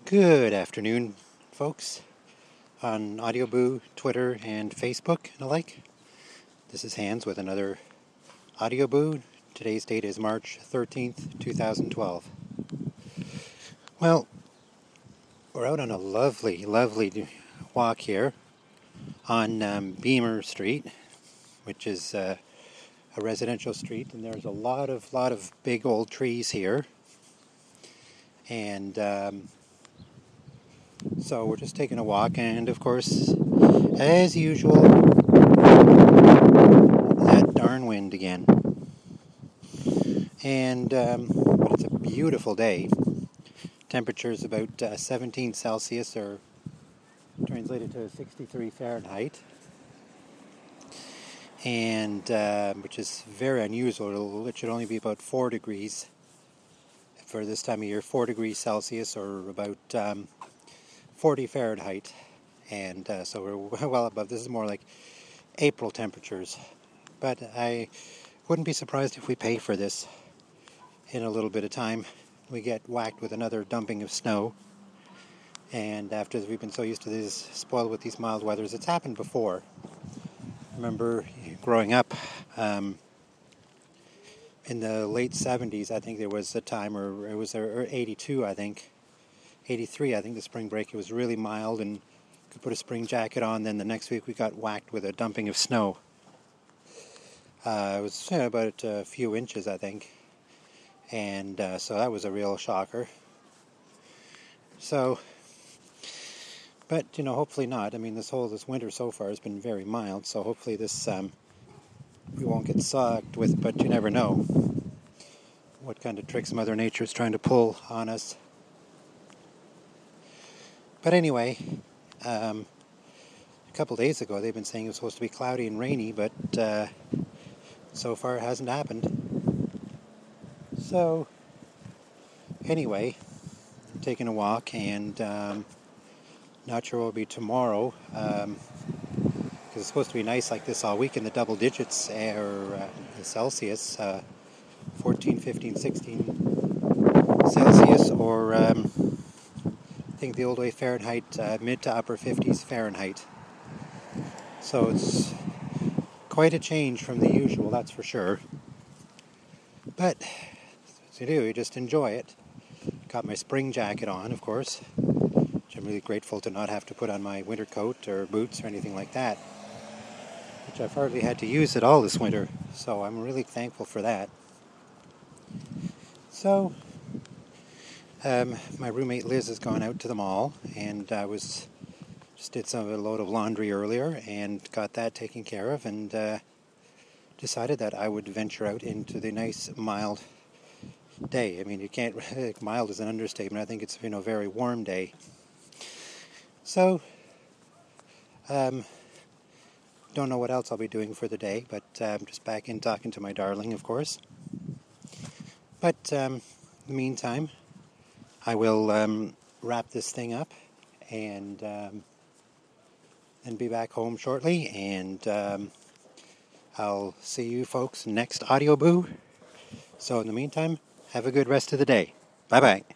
Good afternoon, folks, on AudioBoo, Twitter, and Facebook and the like. This is Hans with another AudioBoo. Today's date is March 13th, 2012. Well, we're out on a lovely walk here on Beamer Street, which is a residential street, and there's a lot of big old trees here. And so we're just taking a walk, and of course, as usual, that darn wind again. And it's a beautiful day. Temperature's about 17 Celsius, or translated to 63 Fahrenheit. And which is very unusual. It should only be about 4 degrees for this time of year, 4 degrees Celsius, or about 40 Fahrenheit. And so we're well above. This is more like April temperatures. But I wouldn't be surprised if we pay for this in a little bit of time. We get whacked with another dumping of snow. And after we've been so used to this, spoiled with these mild weathers, it's happened before. Remember growing up in the late 70s, I think there was a time, or it was 82, I think. 83, I think, the spring break. It was really mild and could put a spring jacket on. Then the next week we got whacked with a dumping of snow. It was about a few inches, I think. And so that was a real shocker. So, but, hopefully not. I mean, this winter so far has been very mild, so hopefully this we won't get socked with, but you never know what kind of tricks Mother Nature is trying to pull on us. But anyway, a couple days ago they've been saying it was supposed to be cloudy and rainy, but so far it hasn't happened. So anyway, I'm taking a walk, and not sure what will be tomorrow, because it's supposed to be nice like this all week in the double digits, or Celsius, 14, 15, 16 Celsius, or I think the old way Fahrenheit, mid to upper 50s Fahrenheit. So it's quite a change from the usual, that's for sure. But as you do, you just enjoy it. Got my spring jacket on, of course, which I'm really grateful to not have to put on my winter coat or boots or anything like that, which I've hardly had to use at all this winter. So I'm really thankful for that. So my roommate Liz has gone out to the mall, and I just did a load of laundry earlier and got that taken care of, and decided that I would venture out into the nice mild day. I mean, you can't, mild is an understatement. I think it's a very warm day. So don't know what else I'll be doing for the day, but I'm just back in talking to my darling, of course. But in the meantime, I will wrap this thing up and be back home shortly, and I'll see you folks next AudioBoo. So in the meantime, have a good rest of the day. Bye-bye.